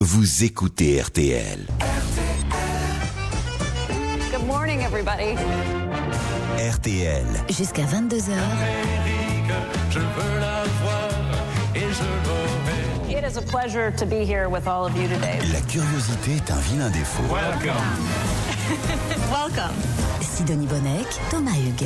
Vous écoutez RTL. Good morning, everybody. RTL. Jusqu'à 22h. Je veux la voir et je l'aurai. It is a pleasure to be here with all of you today. La curiosité est un vilain défaut. Welcome. Sidonie Bonnec, Thomas Hugues.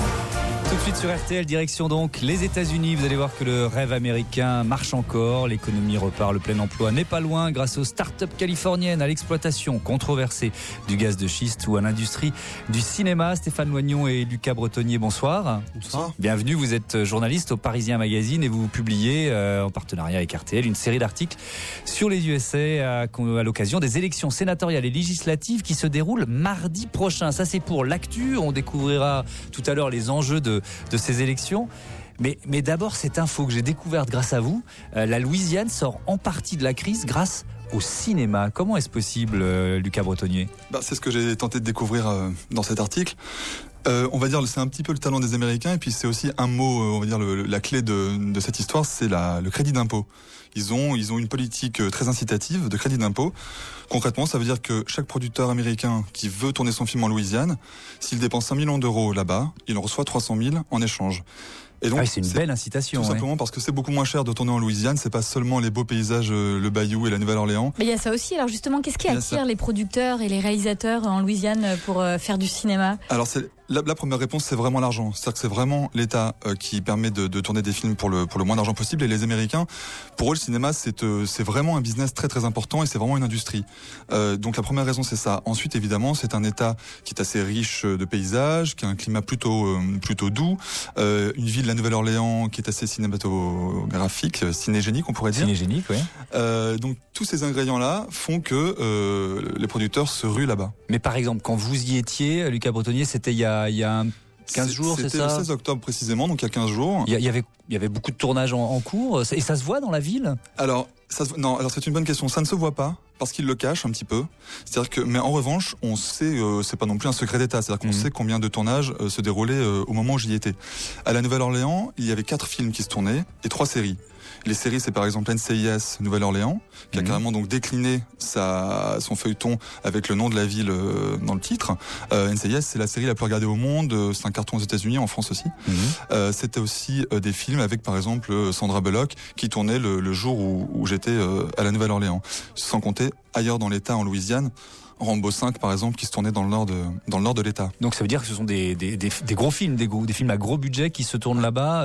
Tout de suite sur RTL, direction donc les États-Unis. Vous allez voir que le rêve américain marche encore. L'économie repart, le plein emploi n'est pas loin grâce aux start-up californiennes, à l'exploitation controversée du gaz de schiste ou à l'industrie du cinéma. Stéphane Loignon et Lucas Bretonnier, bonsoir. Bonsoir. Bienvenue, vous êtes journaliste au Parisien Magazine et vous publiez en partenariat avec RTL une série d'articles sur les USA à l'occasion des élections sénatoriales et législatives qui se déroulent mardi prochain. Ça, c'est pour l'actu. On découvrira tout à l'heure les enjeux de ces élections. Mais d'abord, cette info que j'ai découverte grâce à vous, la Louisiane sort en partie de la crise grâce au cinéma. Comment est-ce possible, Lucas Bretonnier ? C'est ce que j'ai tenté de découvrir dans cet article. On va dire c'est un petit peu le talent des Américains et puis c'est aussi un mot, on va dire la clé de cette histoire, c'est le crédit d'impôt. Ils ont une politique très incitative de crédit d'impôt. Concrètement, ça veut dire que chaque producteur américain qui veut tourner son film en Louisiane, s'il dépense 5 millions d'euros là-bas, il en reçoit 300 000 en échange. Et donc, c'est une belle incitation. Tout simplement parce que c'est beaucoup moins cher de tourner en Louisiane. C'est pas seulement les beaux paysages, le Bayou et la Nouvelle-Orléans. Mais il y a ça aussi. Alors justement, qu'est-ce qui attire les producteurs et les réalisateurs en Louisiane pour faire du cinéma ? Alors la première réponse, c'est vraiment l'argent. C'est-à-dire que c'est vraiment l'État qui permet de tourner des films pour le moins d'argent possible. Et les Américains, pour eux, le cinéma, c'est vraiment un business très très important et c'est vraiment une industrie. Donc la première raison, c'est ça. Ensuite, évidemment, c'est un État qui est assez riche de paysages, qui a un climat plutôt doux, une ville, la Nouvelle-Orléans, qui est assez cinématographique, cinégénique, on pourrait dire. Cinégénique, oui. Donc tous ces ingrédients-là font que les producteurs se ruent là-bas. Mais par exemple, quand vous y étiez, Lucas Bretonnier, c'était il y a 15 jours, c'est ça ? C'était le 16 octobre précisément, donc il y a 15 jours. Il y avait beaucoup de tournages en cours, et ça se voit dans la ville ? Alors c'est une bonne question. Ça ne se voit pas parce qu'ils le cachent un petit peu. C'est-à-dire que, mais en revanche, on sait, c'est pas non plus un secret d'État. C'est-à-dire qu'on sait combien de tournages se déroulaient au moment où j'y étais. À la Nouvelle-Orléans, il y avait 4 films qui se tournaient et 3 séries. Les séries, c'est par exemple NCIS Nouvelle-Orléans, qui a carrément donc décliné son feuilleton avec le nom de la ville dans le titre. NCIS, c'est la série la plus regardée au monde. C'est un carton aux États-Unis, en France aussi. C'était aussi des films avec par exemple Sandra Bullock qui tournait le jour où j'étais à la Nouvelle-Orléans. Sans compter ailleurs dans l'État, en Louisiane. Rambo 5 par exemple qui se tournait dans le nord de l'État. Donc ça veut dire que ce sont des gros films, des films à gros budget qui se tournent là-bas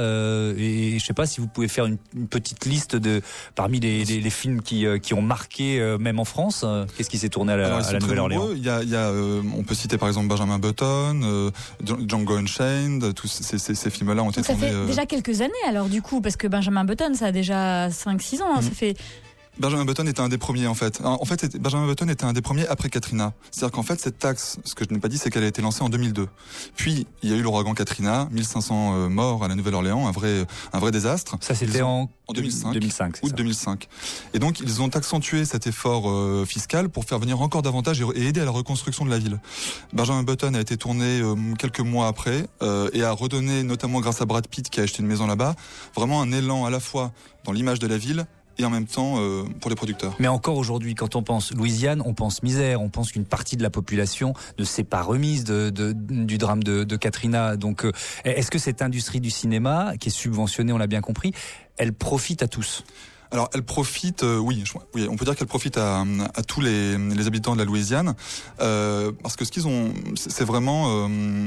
et je sais pas si vous pouvez faire une petite liste parmi les films qui ont marqué même en France. Qu'est-ce qui s'est tourné à la Nouvelle-Orléans ? Il y a on peut citer par exemple Benjamin Button, Django Unchained, tous ces films-là ont été tournés. Ça fait déjà quelques années alors du coup parce que Benjamin Button ça a déjà 5-6 ans, ça fait. Benjamin Button était un des premiers en fait. Benjamin Button était un des premiers après Katrina. C'est-à-dire qu'en fait cette taxe, ce que je n'ai pas dit, c'est qu'elle a été lancée en 2002. Puis il y a eu l'ouragan Katrina, 1500 morts à la Nouvelle-Orléans, un vrai désastre. Ça c'était en 2005, août 2005. Et donc ils ont accentué cet effort fiscal pour faire venir encore davantage et aider à la reconstruction de la ville. Benjamin Button a été tourné quelques mois après et a redonné, notamment grâce à Brad Pitt qui a acheté une maison là-bas, vraiment un élan à la fois dans l'image de la ville et en même temps pour les producteurs. Mais encore aujourd'hui, quand on pense Louisiane, on pense misère, on pense qu'une partie de la population ne s'est pas remise du drame de Katrina. Donc, est-ce que cette industrie du cinéma, qui est subventionnée, on l'a bien compris, elle profite à tous ? Alors, elle profite, oui, on peut dire qu'elle profite à tous les habitants de la Louisiane, parce que ce qu'ils ont, c'est vraiment,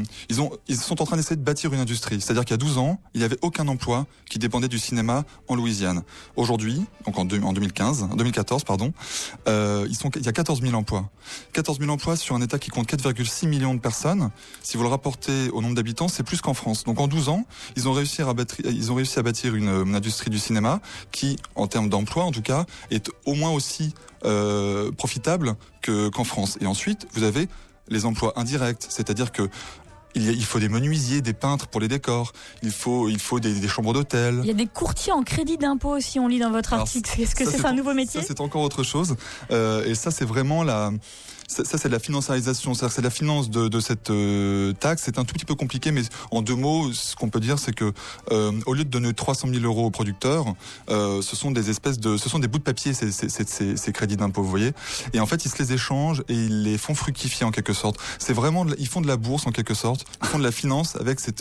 ils sont en train d'essayer de bâtir une industrie. C'est-à-dire qu'il y a 12 ans, il n'y avait aucun emploi qui dépendait du cinéma en Louisiane. Aujourd'hui, donc en 2014, il y a 14 000 emplois. 14 000 emplois sur un État qui compte 4,6 millions de personnes. Si vous le rapportez au nombre d'habitants, c'est plus qu'en France. Donc en 12 ans, ils ont réussi à bâtir une industrie du cinéma qui, en termes d'emploi en tout cas, est au moins aussi profitable qu'en France. Et ensuite, vous avez les emplois indirects, c'est-à-dire que il faut des menuisiers, des peintres pour les décors, il faut des chambres d'hôtel. Il y a des courtiers en crédit d'impôt aussi, on lit dans votre article. Est-ce que c'est un nouveau métier ? Ça, c'est encore autre chose. Et ça, c'est vraiment ça c'est de la financiarisation, c'est-à-dire que c'est la finance de cette taxe. C'est un tout petit peu compliqué, mais en 2 mots, ce qu'on peut dire, c'est que au lieu de donner 300 000 euros aux producteurs, ce sont des bouts de papier, ces crédits d'impôt, vous voyez. Et en fait, ils se les échangent et ils les font fructifier en quelque sorte. C'est vraiment, ils font de la bourse en quelque sorte. Ils font de la finance avec cette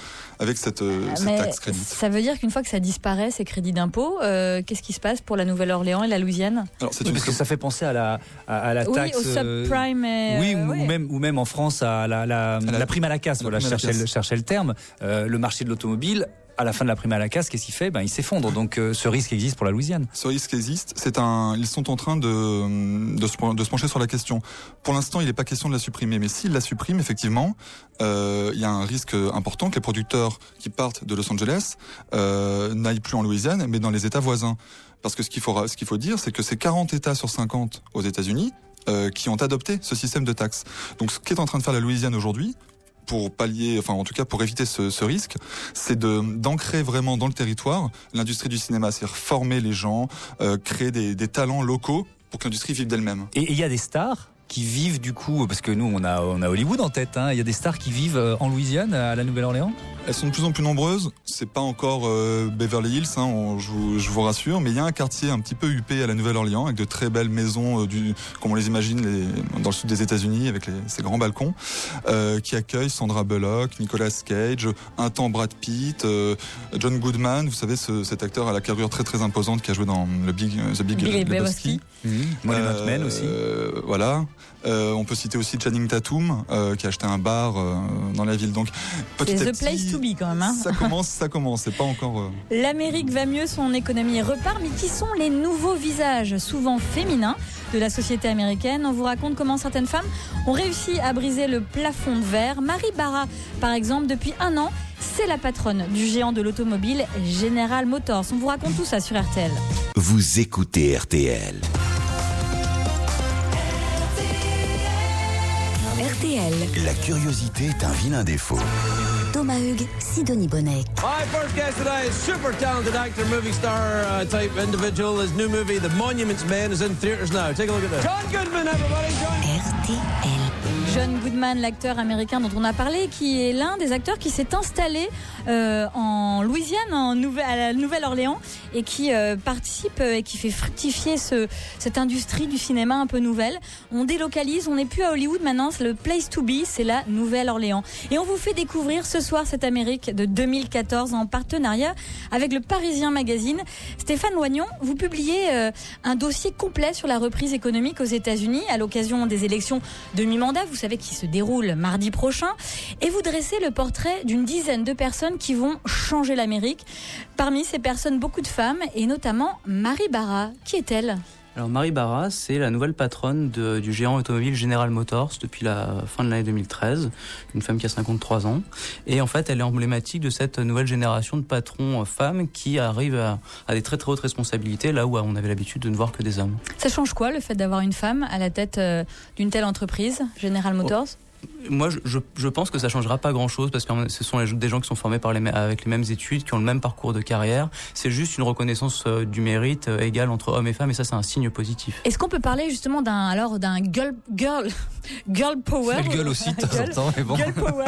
taxe crédit. Ça veut dire qu'une fois que ça disparaît, ces crédits d'impôt, qu'est-ce qui se passe pour la Nouvelle-Orléans et la Louisiane? Alors, parce que ça fait penser à la taxe, au subprime, ou même en France à la prime à la casse. Voilà, je cherchais le terme. Le marché de l'automobile, à la fin de la prime à la casse, qu'est-ce qu'il fait ? Il s'effondre. Donc ce risque existe pour la Louisiane. Ce risque existe. Ils sont en train de se pencher sur la question. Pour l'instant, il n'est pas question de la supprimer. Mais s'ils la suppriment, effectivement, il y a un risque important que les producteurs qui partent de Los Angeles n'aillent plus en Louisiane, mais dans les États voisins. Parce que ce qu'il faut dire, c'est que c'est 40 États sur 50 aux États-Unis qui ont adopté ce système de taxes. Donc ce qu'est en train de faire la Louisiane aujourd'hui, pour pallier, enfin en tout cas pour éviter ce risque, c'est d'ancrer vraiment dans le territoire l'industrie du cinéma, c'est-à-dire former les gens, créer des talents locaux pour que l'industrie vive d'elle-même. Et il y a des stars qui vivent du coup, parce que nous on a Hollywood en tête, il y a des stars qui vivent en Louisiane, à la Nouvelle-Orléans. Elles sont de plus en plus nombreuses, c'est pas encore Beverly Hills, je vous rassure, mais il y a un quartier un petit peu huppé à la Nouvelle-Orléans, avec de très belles maisons, comme on les imagine dans le sud des États-Unis, avec ces grands balcons, qui accueillent Sandra Bullock, Nicolas Cage, un temps Brad Pitt, John Goodman, vous savez cet acteur à la carrure très très imposante qui a joué dans The Big Lebowski. Monument Men aussi. Voilà. On peut citer aussi Channing Tatum qui a acheté un bar dans la ville. Donc c'est The Place to Be quand même. Ça commence. C'est pas encore. L'Amérique va mieux, son économie repart, mais qui sont les nouveaux visages, souvent féminins, de la société américaine? On vous raconte comment certaines femmes ont réussi à briser le plafond de verre. Mari Barra, par exemple, depuis 1 an, c'est la patronne du géant de l'automobile General Motors. On vous raconte tout ça sur RTL. Vous écoutez RTL. RTL. La curiosité est un vilain défaut. Thomas Hugues, Sidonie Bonnec. My first guest today is super talented actor, movie star type individual. His new movie, The Monuments Men, is in theaters now. Take a look at this. John Goodman, everybody. RTL. John Goodman, l'acteur américain dont on a parlé, qui est l'un des acteurs qui s'est installé en Louisiane, à la Nouvelle-Orléans, et qui participe et qui fait fructifier cette industrie du cinéma un peu nouvelle. On délocalise, on n'est plus à Hollywood maintenant, c'est le place to be, c'est la Nouvelle-Orléans. Et on vous fait découvrir ce soir cette Amérique de 2014 en partenariat avec le Parisien Magazine. Stéphane Loignon, vous publiez un dossier complet sur la reprise économique aux États-Unis à l'occasion des élections de mi-mandat, vous savez, qui se déroulent mardi prochain, et vous dressez le portrait d'une dizaine de personnes qui vont changer l'Amérique. Parmi ces personnes, beaucoup de femmes, et notamment Mari Barra. Qui est-elle ? Alors Mari Barra, c'est la nouvelle patronne du géant automobile General Motors depuis la fin de l'année 2013, une femme qui a 53 ans. Et en fait, elle est emblématique de cette nouvelle génération de patrons femmes qui arrivent à des très très hautes responsabilités, là où on avait l'habitude de ne voir que des hommes. Ça change quoi, le fait d'avoir une femme à la tête d'une telle entreprise, General Motors ? Moi, je pense que ça changera pas grand-chose parce que ce sont des gens qui sont formés avec les mêmes études, qui ont le même parcours de carrière. C'est juste une reconnaissance du mérite égale entre hommes et femmes, et ça, c'est un signe positif. Est-ce qu'on peut parler justement d'un girl power? Elle gueule aussi de temps en temps, mais bon. Girl power.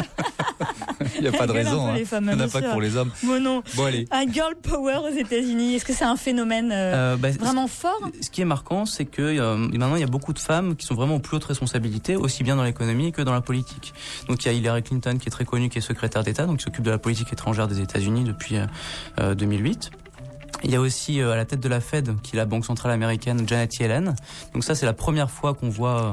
Il n'y a pas de raison. Il n'y en a pas que pour les hommes. Bon, non. Bon, allez. Un girl power aux États-Unis, est-ce que c'est un phénomène vraiment fort? Ce qui est marquant, c'est que maintenant, il y a beaucoup de femmes qui sont vraiment aux plus hautes responsabilités, aussi bien dans l'économie que dans la politique. Donc, il y a Hillary Clinton qui est très connue, qui est secrétaire d'État, donc qui s'occupe de la politique étrangère des États-Unis depuis 2008. Il y a aussi à la tête de la Fed, qui est la banque centrale américaine, Janet Yellen. Donc ça, c'est la première fois qu'on voit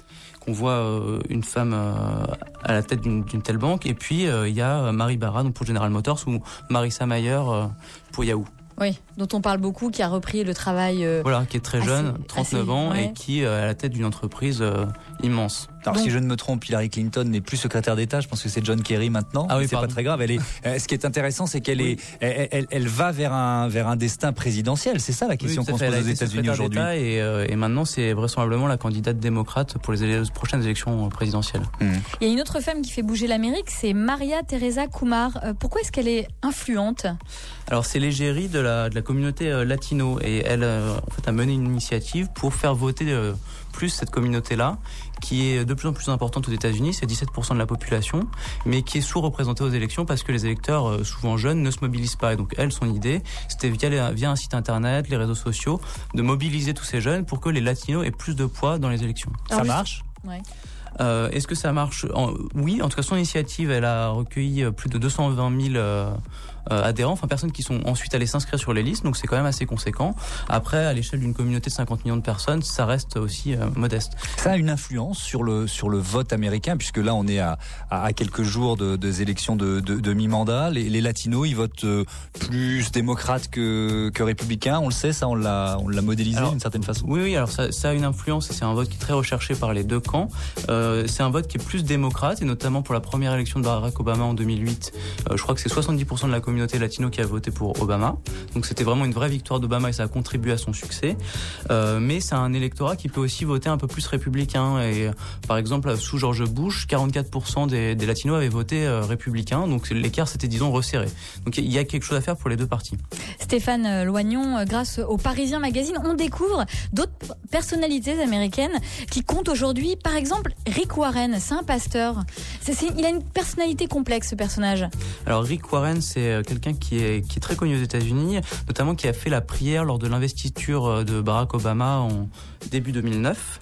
une femme à la tête d'une telle banque. Et puis il y a Mari Barra, donc pour General Motors, ou Marissa Mayer pour Yahoo. Oui, dont on parle beaucoup, qui a repris le travail. Voilà, qui est très jeune, 39 ans, ouais. Et qui est à la tête d'une entreprise immense. Alors, si je ne me trompe, Hillary Clinton n'est plus secrétaire d'État. Je pense que c'est John Kerry maintenant. Ah oui, c'est pas très grave. Ce qui est intéressant, c'est qu'elle elle va vers un destin présidentiel. C'est ça la question qu'on se pose aux États-Unis aujourd'hui. Et maintenant, c'est vraisemblablement la candidate démocrate pour les prochaines élections présidentielles. Il y a une autre femme qui fait bouger l'Amérique, c'est Maria Teresa Kumar. Pourquoi est-ce qu'elle est influente ? Alors, c'est l'égérie de la communauté latino, et elle en fait a mené une initiative pour faire voter plus cette communauté-là, qui est de plus en plus importante aux États-Unis, c'est 17% de la population, mais qui est sous-représentée aux élections parce que les électeurs, souvent jeunes, ne se mobilisent pas. Et donc elle, son idée, c'était via un site internet, les réseaux sociaux, de mobiliser tous ces jeunes pour que les latinos aient plus de poids dans les élections. Ça marche ? Ouais. Est-ce que ça marche ? Oui, en tout cas son initiative, elle a recueilli plus de 220 000 adhérents, enfin personnes qui sont ensuite allées s'inscrire sur les listes, donc c'est quand même assez conséquent. Après, à l'échelle d'une communauté de 50 millions de personnes, ça reste aussi modeste. Ça a une influence sur le vote américain, puisque là on est à quelques jours des élections de mi-mandat. Les latinos, ils votent plus démocrates que républicains, on le sait, ça on l'a modélisé d'une certaine façon. Oui, alors ça a une influence et c'est un vote qui est très recherché par les deux camps. C'est un vote qui est plus démocrate, et notamment pour la première élection de Barack Obama en 2008, je crois que c'est 70% de la communauté latino qui a voté pour Obama. Donc c'était vraiment une vraie victoire d'Obama et ça a contribué à son succès. Mais c'est un électorat qui peut aussi voter un peu plus républicain. Et par exemple, sous George Bush, 44% des latinos avaient voté républicain. Donc l'écart s'était, disons, resserré. Donc il y a quelque chose à faire pour les deux partis. Stéphane Loignon, grâce au Parisien Magazine, on découvre d'autres personnalités américaines qui comptent aujourd'hui. Par exemple, Rick Warren, c'est un pasteur. Il a une personnalité complexe, ce personnage. Alors Rick Warren, c'est quelqu'un qui est très connu aux États-Unis, notamment qui a fait la prière lors de l'investiture de Barack Obama en début 2009.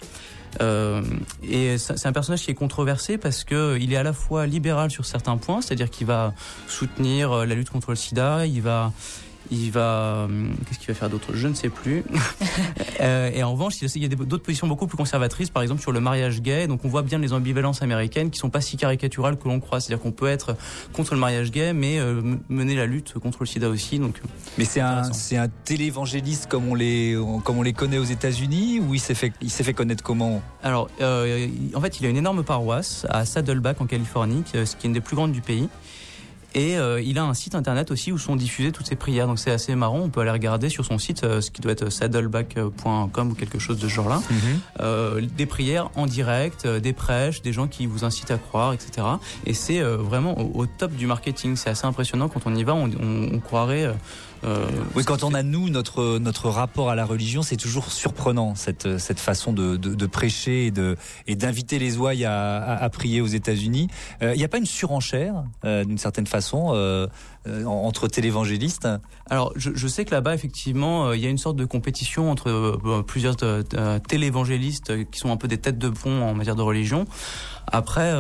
Et c'est un personnage qui est controversé parce que il est à la fois libéral sur certains points, c'est-à-dire qu'il va soutenir la lutte contre le sida, il va qu'est-ce qu'il va faire d'autre ? Je ne sais plus. Et en revanche, il y a d'autres positions beaucoup plus conservatrices, par exemple sur le mariage gay. Donc on voit bien les ambivalences américaines qui sont pas si caricaturales que l'on croit. C'est-à-dire qu'on peut être contre le mariage gay, mais mener la lutte contre le sida aussi. Donc, mais c'est un télévangéliste comme on les connaît aux États-Unis, ou il s'est fait connaître comment ? Alors, en fait, il a une énorme paroisse à Saddleback en Californie, qui est une des plus grandes du pays. Et il a un site internet aussi où sont diffusées toutes ses prières. Donc c'est assez marrant, on peut aller regarder sur son site, ce qui doit être saddleback.com ou quelque chose de ce genre-là. Des prières en direct, des prêches, des gens qui vous incitent à croire, etc. Et c'est vraiment au top du marketing. C'est assez impressionnant. Quand on y va, on croirait... oui, quand on a notre rapport à la religion, c'est toujours surprenant cette façon de prêcher et d'inviter les ouailles à prier aux États-Unis. Il n'y a pas une surenchère d'une certaine façon entre télévangélistes ? Alors je sais que là-bas effectivement il y a une sorte de compétition entre plusieurs télévangélistes qui sont un peu des têtes de pont en matière de religion. Après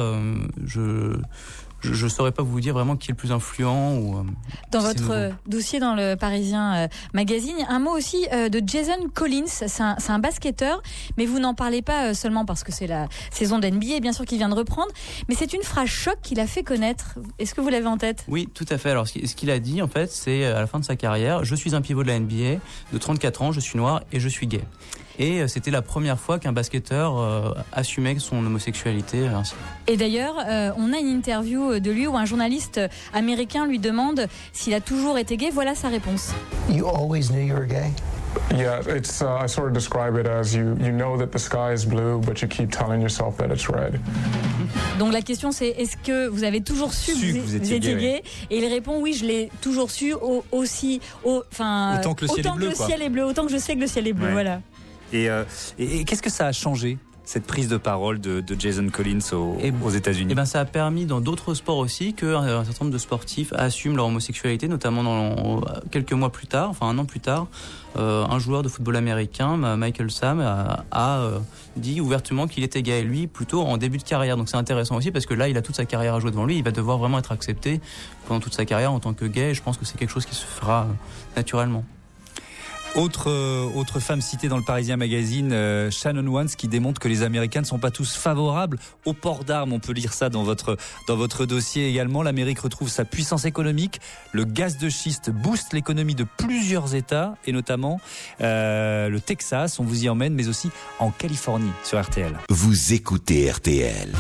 je saurais pas vous dire vraiment qui est le plus influent ou. Dans votre dossier dans le Parisien Magazine, un mot aussi de Jason Collins. C'est un basketteur, mais vous n'en parlez pas seulement parce que c'est la saison d'NBA, bien sûr, qu'il vient de reprendre, mais c'est une phrase choc qu'il a fait connaître. Est-ce que vous l'avez en tête ? Oui, tout à fait. Alors ce qu'il a dit en fait, c'est à la fin de sa carrière, je suis un pivot de la NBA de 34 ans, je suis noir et je suis gay. Et c'était la première fois qu'un basketteur assumait son homosexualité ainsi. Et d'ailleurs, on a une interview de lui où un journaliste américain lui demande s'il a toujours été gay. Voilà sa réponse. You always knew you were gay? Yeah, it's I sort of describe it as you know that the sky is blue, but you keep telling yourself that it's red. Donc la question c'est, est-ce que vous avez toujours su que vous étiez gay ? Et il répond oui, je l'ai toujours su autant que le ciel est bleu, autant que je sais que le ciel est bleu, ouais. Voilà. Et qu'est-ce que ça a changé, cette prise de parole de Jason Collins aux États-Unis ? Ça a permis dans d'autres sports aussi qu'un certain nombre de sportifs assument leur homosexualité, notamment quelques mois plus tard, enfin un an plus tard, un joueur de football américain, Michael Sam, a dit ouvertement qu'il était gay, lui plutôt en début de carrière. Donc c'est intéressant aussi parce que là il a toute sa carrière à jouer devant lui, il va devoir vraiment être accepté pendant toute sa carrière en tant que gay, et je pense que c'est quelque chose qui se fera naturellement. Autre femme citée dans le Parisien Magazine, Shannon Wands, qui démontre que les Américains ne sont pas tous favorables au port d'armes. On peut lire ça dans votre dossier également. L'Amérique retrouve sa puissance économique. Le gaz de schiste booste l'économie de plusieurs États, et notamment le Texas. On vous y emmène, mais aussi en Californie sur RTL. Vous écoutez RTL.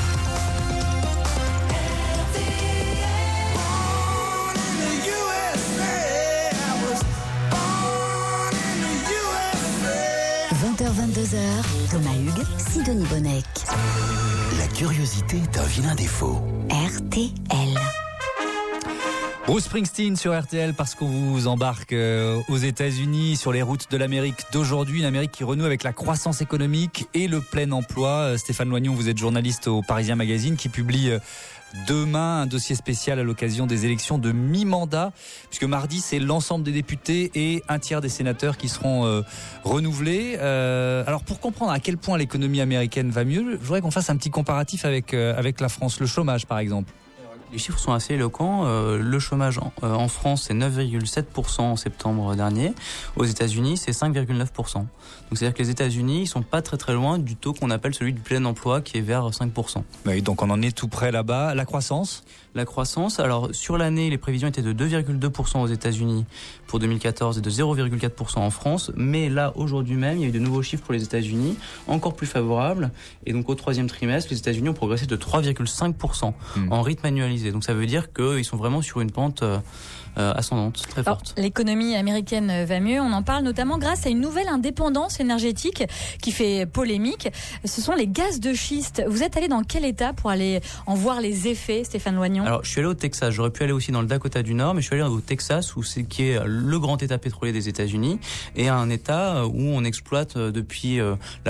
20h-22h, Thomas Hugues, Sidonie Bonnec. La curiosité est un vilain défaut. RTL. Bruce Springsteen sur RTL parce qu'on vous embarque aux États-Unis sur les routes de l'Amérique d'aujourd'hui, une Amérique qui renoue avec la croissance économique et le plein emploi. Stéphane Loignon, vous êtes journaliste au Parisien Magazine qui publie demain un dossier spécial à l'occasion des élections de mi-mandat, puisque mardi c'est l'ensemble des députés et un tiers des sénateurs qui seront renouvelés. Alors pour comprendre à quel point l'économie américaine va mieux, je voudrais qu'on fasse un petit comparatif avec la France, le chômage par exemple. Les chiffres sont assez éloquents. Le chômage en France, c'est 9,7% en septembre dernier. Aux États-Unis, c'est 5,9%. Donc c'est-à-dire que les États-Unis, ils sont pas très très loin du taux qu'on appelle celui du plein emploi, qui est vers 5%. Oui, donc on en est tout près là-bas. La croissance ? La croissance, alors sur l'année, les prévisions étaient de 2,2% aux États-Unis pour 2014 et de 0,4% en France. Mais là, aujourd'hui même, il y a eu de nouveaux chiffres pour les États-Unis, encore plus favorables. Et donc au troisième trimestre, les États-Unis ont progressé de 3,5% en rythme annualisé. Donc ça veut dire qu'ils sont vraiment sur une pente ascendante, très forte. L'économie américaine va mieux, on en parle notamment grâce à une nouvelle indépendance énergétique qui fait polémique. Ce sont les gaz de schiste. Vous êtes allé dans quel état pour aller en voir les effets, Stéphane Loignon ? Alors je suis allé au Texas, j'aurais pu aller aussi dans le Dakota du Nord, mais je suis allé au Texas qui est le grand état pétrolier des États-Unis et un état où on exploite depuis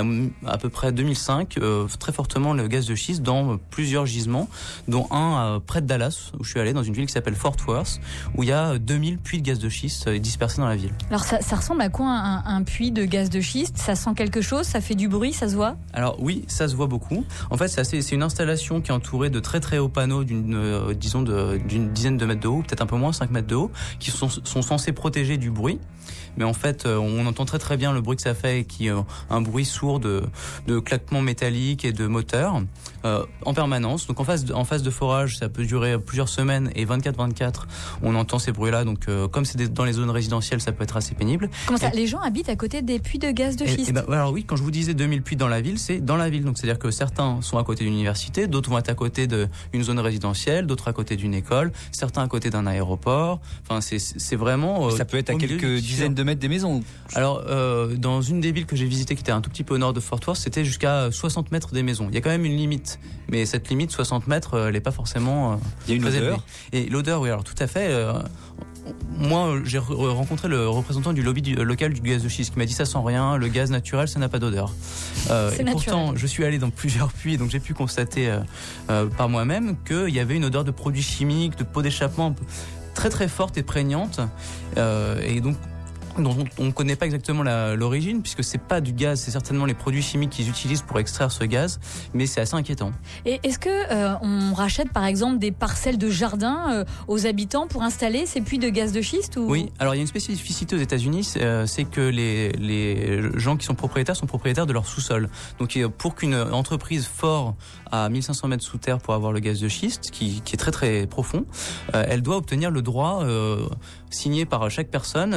à peu près 2005 très fortement le gaz de schiste dans plusieurs gisements, dont un près de Dallas, où je suis allé dans une ville qui s'appelle Fort Worth, où il y a 2000 puits de gaz de schiste dispersés dans la ville. Alors ça ressemble à quoi un puits de gaz de schiste ? Ça sent quelque chose ? Ça fait du bruit ? Ça se voit ? Alors oui, ça se voit beaucoup. En fait, c'est une installation qui est entourée de très très hauts panneaux d'une dizaine de mètres de haut, peut-être un peu moins, 5 mètres de haut, qui sont censés protéger du bruit. Mais en fait, on entend très très bien le bruit que ça fait, qui est un bruit sourd de claquements métalliques et de moteurs en permanence. Donc en phase de forage, ça peut durer plusieurs semaines et 24/24, on entend ces bruits-là. Donc comme c'est dans les zones résidentielles, ça peut être assez pénible. Comment ça ? Les gens habitent à côté des puits de gaz de schiste ? Alors oui, quand je vous disais 2000 puits dans la ville, c'est dans la ville. Donc c'est-à-dire que certains sont à côté d'une université, d'autres vont être à côté d'une zone résidentielle, d'autres à côté d'une école, certains à côté d'un aéroport. Enfin, c'est vraiment... ça peut être à quelques dizaines de mètres des maisons. Alors, dans une des villes que j'ai visitées, qui était un tout petit peu au nord de Fort Worth, c'était jusqu'à 60 mètres des maisons. Il y a quand même une limite, mais cette limite, 60 mètres, elle n'est pas forcément il y a une très odeur. élevée. Et l'odeur, oui, alors tout à fait. Moi, j'ai rencontré le représentant du lobby local du gaz de schiste qui m'a dit ça sent rien, le gaz naturel, ça n'a pas d'odeur. Et pourtant, je suis allé dans plusieurs puits, donc j'ai pu constater par moi-même qu'il y avait une odeur de produits chimiques, de pots d'échappement très très forte et prégnante. Et donc, dont on ne connaît pas exactement l'origine, puisque c'est pas du gaz, c'est certainement les produits chimiques qu'ils utilisent pour extraire ce gaz, mais c'est assez inquiétant. Et est-ce que on rachète par exemple des parcelles de jardin aux habitants pour installer ces puits de gaz de schiste ou... Oui, alors il y a une spécificité aux États-Unis, c'est que les gens qui sont propriétaires de leur sous-sol. Donc pour qu'une entreprise fort à 1500 mètres sous terre pour avoir le gaz de schiste, qui est très très profond, elle doit obtenir le droit signé par chaque personne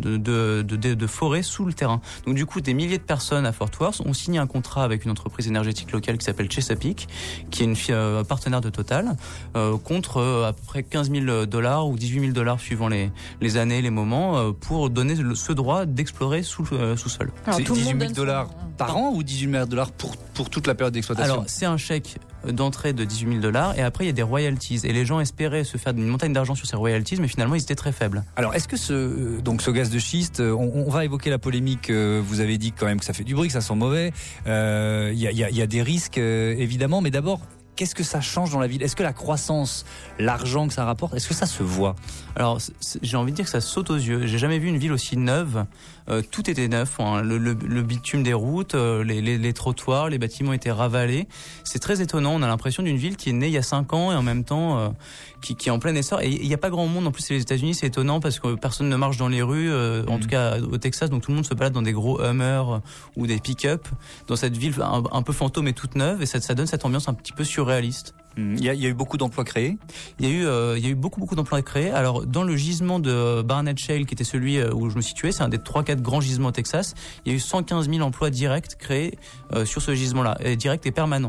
de forer sous le terrain. Donc du coup, des milliers de personnes à Fort Worth ont signé un contrat avec une entreprise énergétique locale qui s'appelle Chesapeake, qui est une partenaire de Total, contre à peu près $15,000 ou $18,000 suivant les années, les moments, pour donner ce droit d'explorer sous le sous-sol. C'est $18,000 par an ou $18,000 pour toute la période d'exploitation? Alors, c'est un chèque d'entrée de $18,000 et après il y a des royalties et les gens espéraient se faire une montagne d'argent sur ces royalties, mais finalement ils étaient très faibles. Alors est-ce que ce gaz de schiste, on va évoquer la polémique, vous avez dit quand même que ça fait du bruit, que ça sent mauvais, il y a des risques évidemment, mais d'abord qu'est-ce que ça change dans la ville? Est-ce que la croissance, l'argent que ça rapporte, est-ce que ça se voit? Alors, j'ai envie de dire que ça saute aux yeux. J'ai jamais vu une ville aussi neuve. Tout était neuf. Hein. Le bitume des routes, les trottoirs, les bâtiments étaient ravalés. C'est très étonnant. On a l'impression d'une ville qui est née il y a 5 ans et en même temps qui est en plein essor. Et il n'y a pas grand monde. En plus, c'est les États-Unis. C'est étonnant parce que personne ne marche dans les rues. En tout cas, au Texas, donc tout le monde se balade dans des gros Hummer ou des pick-up dans cette ville un peu fantôme et toute neuve. Et ça donne cette ambiance un petit peu surréaliste. Il y a eu beaucoup d'emplois créés. Il y a eu beaucoup d'emplois créés. Alors dans le gisement de Barnett Shale, qui était celui où je me situais, c'est un des 3-4 grands gisements au Texas. Il y a eu 115 000 emplois directs créés sur ce gisement-là, directs et permanents.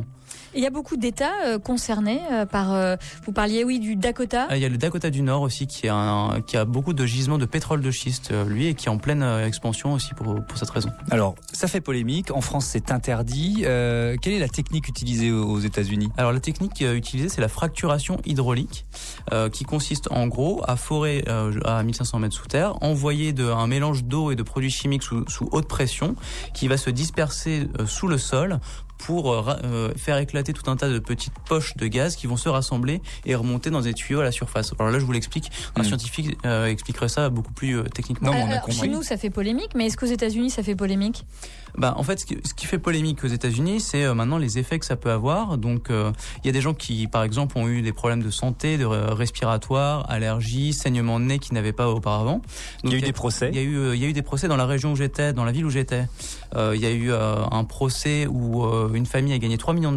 Et il y a beaucoup d'États concernés par. Vous parliez, du Dakota. Il y a le Dakota du Nord aussi qui a beaucoup de gisements de pétrole de schiste, lui, et qui est en pleine expansion aussi pour cette raison. Alors, ça fait polémique. En France, c'est interdit. Quelle est la technique utilisée aux États-Unis ? Alors, la technique utilisée, c'est la fracturation hydraulique, qui consiste en gros à forer à 1500 mètres sous terre, envoyer un mélange d'eau et de produits chimiques sous haute pression, qui va se disperser sous le sol pour faire éclater tout un tas de petites poches de gaz qui vont se rassembler et remonter dans des tuyaux à la surface. Alors là, je vous l'explique. Un scientifique expliquerait ça beaucoup plus techniquement. Chez nous, ça fait polémique, mais est-ce qu'aux États-Unis, ça fait polémique ? En fait, ce qui fait polémique aux États-Unis, c'est maintenant les effets que ça peut avoir. Donc, il y a des gens qui, par exemple, ont eu des problèmes de santé, de respiratoire, allergies, saignements de nez qu'ils n'avaient pas auparavant. Donc, il y a eu des procès. Il y a eu des procès dans la région où j'étais, dans la ville où j'étais. Il y a eu un procès où une famille a gagné $3 millions,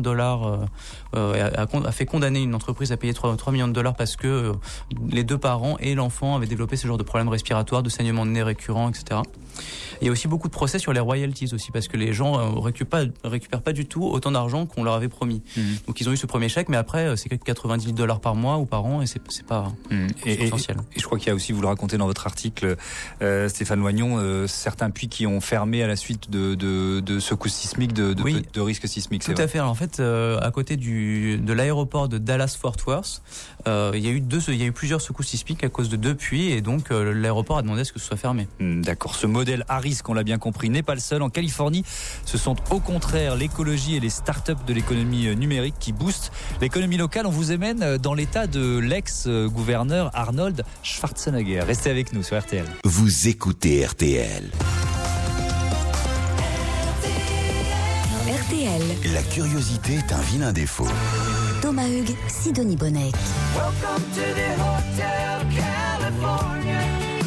a fait condamner une entreprise à payer $3 millions parce que les deux parents et l'enfant avaient développé ce genre de problèmes respiratoires, de saignements de nez récurrents, etc. Il y a aussi beaucoup de procès sur les royalties aussi, parce que les gens récupèrent pas du tout autant d'argent qu'on leur avait promis. Donc ils ont eu ce premier chèque, mais après c'est que $90 par mois ou par an, et c'est pas substantiel. Et je crois qu'il y a aussi, vous le racontez dans votre article, Stéphane Loignon, certains puits qui ont fermé à la suite de secousses sismiques, de risques sismiques. Tout à fait. Alors, en fait, à côté de l'aéroport de Dallas-Fort Worth, il y a eu plusieurs secousses sismiques à cause de 2 puits, et donc l'aéroport a demandé à ce que ce soit fermé. D'accord. Ce modèle à risque, on l'a bien compris, n'est pas le seul. En Californie, ce sont au contraire l'écologie et les startups de l'économie numérique qui boostent l'économie locale. On vous amène dans l'état de l'ex-gouverneur Arnold Schwarzenegger. Restez avec nous sur RTL. Vous écoutez RTL. RTL. La curiosité est un vilain défaut. Thomas Hugues, Sidonie Bonnec. Welcome to the Hotel California.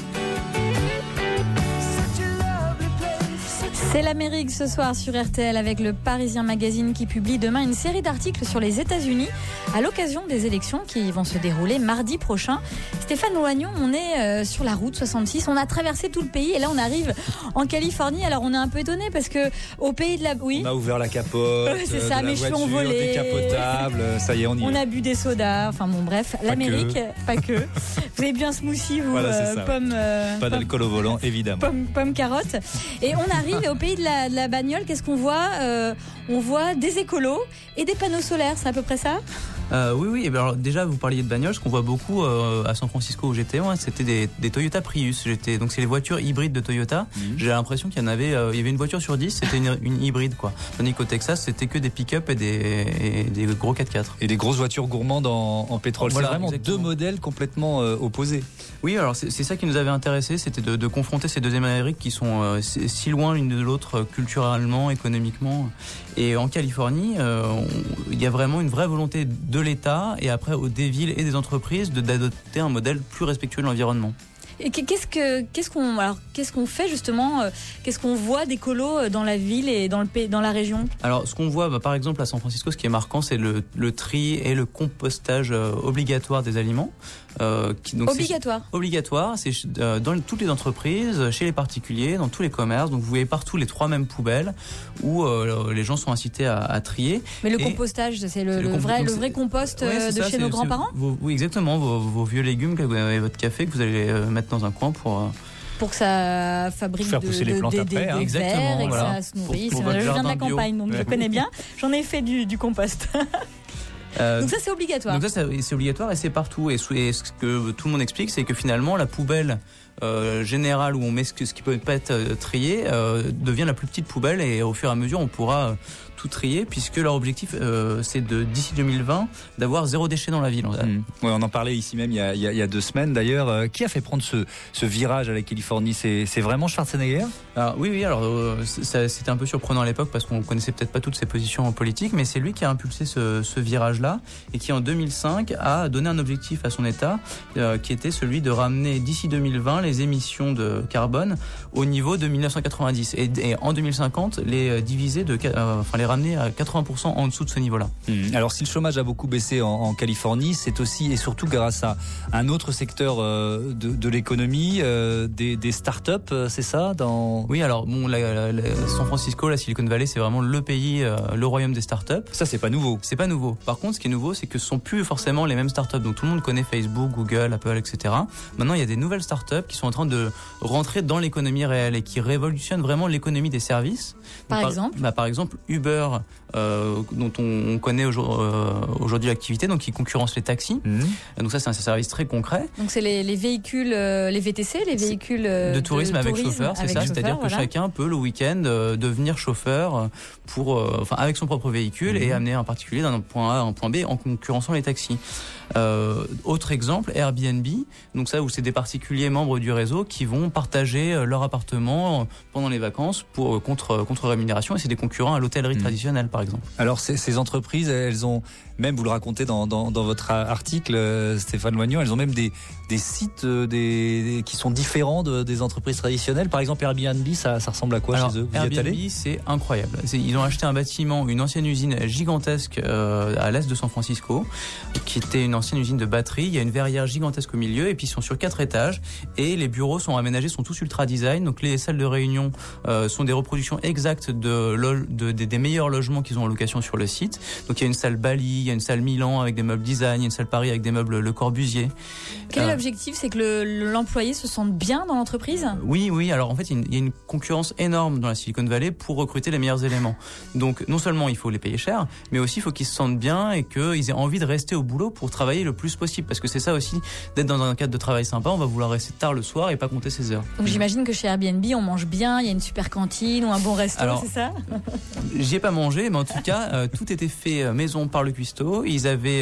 Such a lovely place. C'est l'Amérique ce soir sur RTL avec le Parisien Magazine qui publie demain une série d'articles sur les États-Unis à l'occasion des élections qui vont se dérouler mardi prochain. Stéphane Loignon, on est sur la route 66, on a traversé tout le pays et là on arrive en Californie. Alors on est un peu étonné parce que au pays de la... Oui. On a ouvert la capote, c'est ça, mes cheveux ont volé, décapotable, ça y est, on y est. On a bu des sodas, enfin bon bref, pas l'Amérique, que. Pas que. Vous avez bu un smoothie, vous, voilà, pomme... pas d'alcool au volant, évidemment. Pomme carotte. Et on arrive au pays de la bagnole, qu'est-ce qu'on voit on voit des écolos et des panneaux solaires, c'est à peu près ça ? Oui. Et bien alors, déjà, vous parliez de bagnoles. Ce qu'on voit beaucoup à San Francisco où j'étais, c'était des Toyota Prius. Donc c'est les voitures hybrides de Toyota. J'ai l'impression qu'il y en avait, il y avait une voiture sur 10, c'était une hybride, quoi. Tandis qu'au Texas, c'était que des pick-up et des gros 4x4. Et des grosses voitures gourmandes en pétrole. Voilà, c'est vraiment exactement. Deux modèles complètement opposés. Oui, alors c'est ça qui nous avait intéressé, c'était de confronter ces deux Amériques qui sont si loin l'une de l'autre culturellement, économiquement. Et en Californie, il y a vraiment une vraie volonté de l'État et après des villes et des entreprises d'adopter un modèle plus respectueux de l'environnement. Et qu'est-ce qu'on fait justement, qu'est-ce qu'on voit d'écolo dans la ville et dans la région ? Alors ce qu'on voit par exemple à San Francisco, ce qui est marquant, c'est le tri et le compostage obligatoire des aliments. Obligatoire, c'est dans toutes les entreprises, chez les particuliers, dans tous les commerces. Donc vous voyez partout les 3 mêmes poubelles où les gens sont incités à trier. Mais le compostage, c'est le vrai compost de chez nos grands-parents ? Oui, exactement. Vos vieux légumes et votre café que vous allez mettre dans un coin pour que ça fabrique faire pousser les plantes après, des vers et que ça se nourrisse. Je viens de la campagne, donc je connais bien. J'en ai fait du compost. Donc ça c'est obligatoire. Donc ça c'est obligatoire et c'est partout. Et ce que tout le monde explique, c'est que finalement la poubelle générale où on met ce qui peut pas être trié devient la plus petite poubelle et au fur et à mesure on pourra tout trier puisque leur objectif c'est d'ici 2020 d'avoir 0 déchet dans la ville. Ouais, on en parlait ici même il y a 2 semaines d'ailleurs. Qui a fait prendre ce virage à la Californie ? C'est vraiment Schwarzenegger ? Oui. Alors c'était un peu surprenant à l'époque parce qu'on connaissait peut-être pas toutes ses positions politiques, mais c'est lui qui a impulsé ce virage-là et qui en 2005 a donné un objectif à son État qui était celui de ramener d'ici 2020 les émissions de carbone au niveau de 1990 et en 2050 les diviser les ramener à 80% en dessous de ce niveau-là. Alors si le chômage a beaucoup baissé en Californie, c'est aussi et surtout grâce à un autre secteur de l'économie, des startups, c'est ça Oui, alors bon, San Francisco, la Silicon Valley, c'est vraiment le pays, le royaume des startups. Ça, c'est pas nouveau. C'est pas nouveau. Par contre, ce qui est nouveau, c'est que ce sont plus forcément les mêmes startups. Donc tout le monde connaît Facebook, Google, Apple, etc. Maintenant, il y a des nouvelles startups qui sont en train de rentrer dans l'économie réelle et qui révolutionnent vraiment l'économie des services. Par exemple Par exemple, Uber, dont on connaît aujourd'hui l'activité, donc qui concurrence les taxis. Donc ça, c'est un service très concret. Donc c'est les véhicules, les VTC, les véhicules de tourisme avec chauffeur, c'est ça. C'est-à-dire que chacun peut le week-end devenir chauffeur avec son propre véhicule et amener un particulier d'un point A à un point B en concurrençant les taxis. Autre exemple, Airbnb, donc ça où c'est des particuliers membres du réseau qui vont partager leur appartement pendant les vacances contre rémunération, et c'est des concurrents à l'hôtellerie traditionnelle par exemple. Alors ces entreprises, elles ont même, vous le racontez dans votre article, Stéphane Loignon, elles ont même des sites qui sont différents des entreprises traditionnelles. Par exemple, Airbnb, ça ressemble à quoi chez eux? Vous Airbnb, y êtes allé? c'est incroyable. Ils ont acheté un bâtiment, une ancienne usine gigantesque à l'est de San Francisco, qui était une ancienne usine de batterie. Il y a une verrière gigantesque au milieu, et puis ils sont sur 4 étages, et les bureaux sont aménagés, sont tous ultra design. Donc les salles de réunion sont des reproductions exactes des meilleurs logements qu'ils ont en location sur le site. Donc il y a une salle Bali, il y a une salle Milan avec des meubles design, il y a une salle Paris avec des meubles Le Corbusier. Quel est l'objectif? C'est que l'employé se sente bien dans l'entreprise? Oui. Alors en fait, il y a une concurrence énorme dans la Silicon Valley pour recruter les meilleurs éléments. Donc non seulement il faut les payer cher, mais aussi il faut qu'ils se sentent bien et qu'ils aient envie de rester au boulot pour travailler le plus possible. Parce que c'est ça aussi, d'être dans un cadre de travail sympa, on va vouloir rester tard le soir et pas compter ses heures. Donc j'imagine que chez Airbnb, on mange bien, il y a une super cantine ou un bon resto, c'est ça? J'y ai pas mangé, mais en tout cas, tout était fait maison par le cuistot. Ils avaient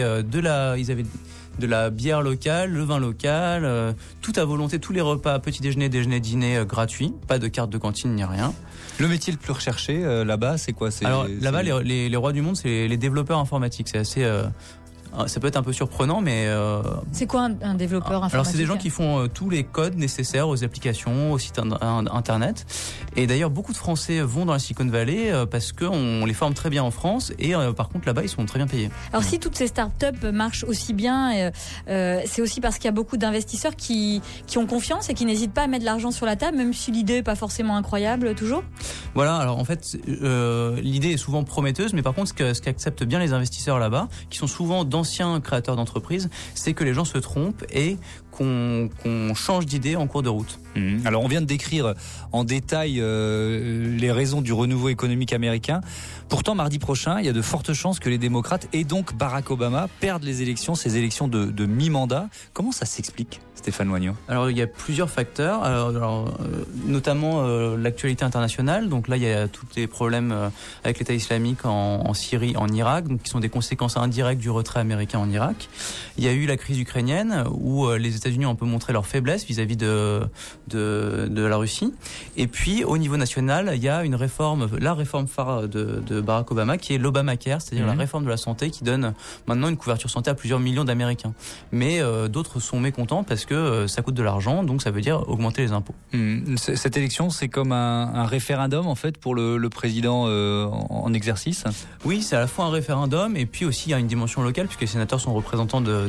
de la bière locale, le vin local, tout à volonté, tous les repas, petit déjeuner, déjeuner, dîner gratuits, pas de carte de cantine ni rien. Le métier le plus recherché là-bas, c'est quoi? Alors là-bas, les rois du monde, c'est les développeurs informatiques. C'est assez... ça peut être un peu surprenant, mais... C'est quoi un développeur informatique? Alors c'est des gens qui font tous les codes nécessaires aux applications, aux sites internet. Et d'ailleurs, beaucoup de Français vont dans la Silicon Valley parce qu'on les forme très bien en France, et par contre là-bas, ils sont très bien payés. Alors si toutes ces startups marchent aussi bien, c'est aussi parce qu'il y a beaucoup d'investisseurs qui ont confiance et qui n'hésitent pas à mettre de l'argent sur la table, même si l'idée n'est pas forcément incroyable toujours. Voilà, alors en fait, l'idée est souvent prometteuse, mais par contre, ce qu'acceptent bien les investisseurs là-bas, qui sont souvent d'anciens créateurs d'entreprises, c'est que les gens se trompent et qu'on change d'idée en cours de route. Alors on vient de décrire en détail les raisons du renouveau économique américain. Pourtant, mardi prochain, il y a de fortes chances que les démocrates et donc Barack Obama perdent ces élections de mi-mandat. Comment ça s'explique, Stéphane Loignon? Alors il y a plusieurs facteurs, notamment l'actualité internationale. Donc là il y a tous les problèmes avec l'État islamique en Syrie, en Irak, donc qui sont des conséquences indirectes du retrait américain en Irak. Il y a eu la crise ukrainienne où les États-Unis ont un peu montré leur faiblesse vis-à-vis de la Russie. Et puis au niveau national, il y a la réforme phare de Barack Obama, qui est l'Obamacare, c'est-à-dire la réforme de la santé qui donne maintenant une couverture santé à plusieurs millions d'Américains. Mais d'autres sont mécontents parce que ça coûte de l'argent, donc ça veut dire augmenter les impôts. Cette élection, c'est comme un référendum en fait pour le président en exercice? Oui, c'est à la fois un référendum et puis aussi il y a une dimension locale puisque les sénateurs sont représentants de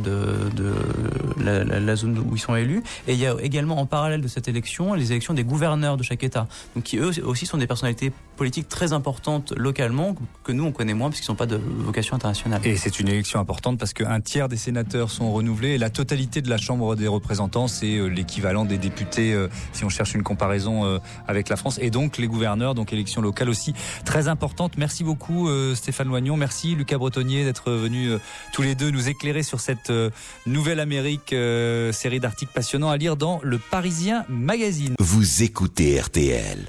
la zone où ils sont élus. Et il y a également en parallèle de cette élection les élections des gouverneurs de chaque État, donc qui eux aussi sont des personnalités politiques très importantes localement que nous on connaît moins parce qu'ils n'ont pas de vocation internationale. Et c'est une élection importante parce qu'un tiers des sénateurs sont renouvelés et la totalité de la Chambre des représentants, c'est l'équivalent des députés si on cherche une comparaison avec la France, et donc les gouverneurs, donc élection locale aussi très importante. Merci beaucoup Stéphane Loignon, merci Lucas Bretonnier d'être venus tous les deux nous éclairer sur cette nouvelle Amérique, série d'articles passionnants à lire dans Le Parisien Magazine. Vous écoutez RTL.